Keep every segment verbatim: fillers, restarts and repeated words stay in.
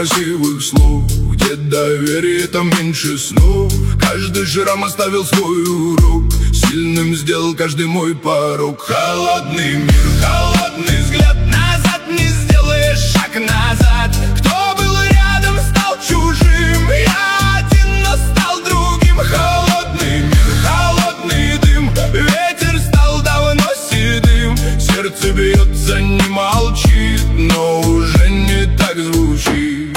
красивых слов, где доверие, там меньше снов. Каждый шрам оставил свой урок, сильным сделал каждый мой порог. Холодный мир, холодный взгляд, назад не сделаешь шаг назад. Кто был рядом, стал чужим, я один, но стал другим. Холодный мир, холодный дым, ветер стал давно седым. Сердце бьется, не молчит, но уже не так звучит.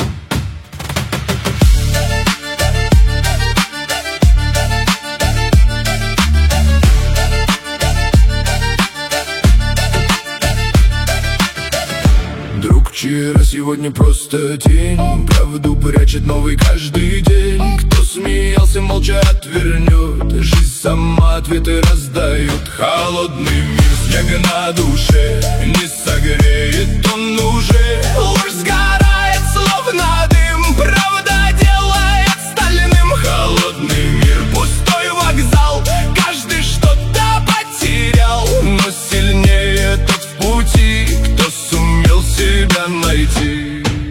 Друг вчера, сегодня просто тень, правду прячет новый каждый день. Кто смеялся, молча отвернет, жизнь сама ответы раздает. Холодный мир, снег на душе, не согреет он уже. Ложь сгорает, словно дым, правда делает стальным. Холодный мир, пустой вокзал, каждый что-то потерял, но сильнее тот в пути, кто сумел себя найти.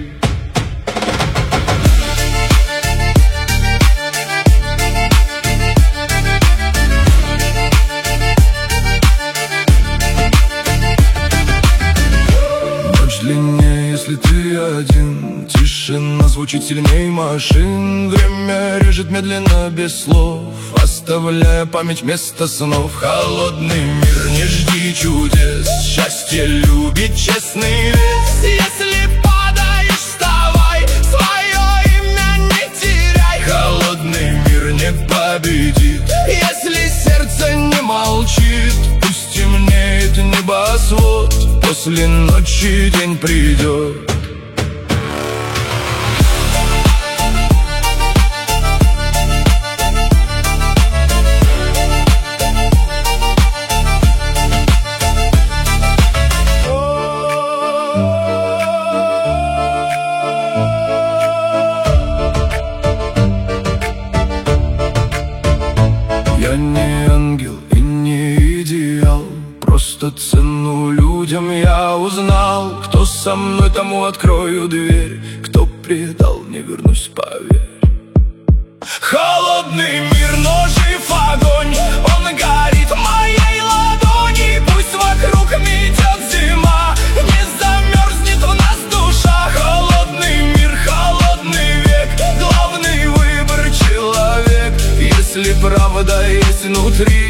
Длиннее, если ты один, тишина звучит сильней машин. Время режет медленно, без слов, оставляя память вместо снов. Холодный мир, не жди чудес, счастье любит честный вес. Если падаешь, вставай, свое имя не теряй. Холодный мир не победит, если сердце не молчит. Пусть темнеет небосвод, после ночи день придет. Я не ангел и не идеал, просто цену людям я узнал. Кто со мной, тому открою дверь, кто предал, не вернусь, поверь. Холодный мир, но жив огонь, он горит в моей ладони. Пусть вокруг метет зима, не замерзнет в нас душа. Холодный мир, холодный век, главный выбор человек. Если правда есть внутри,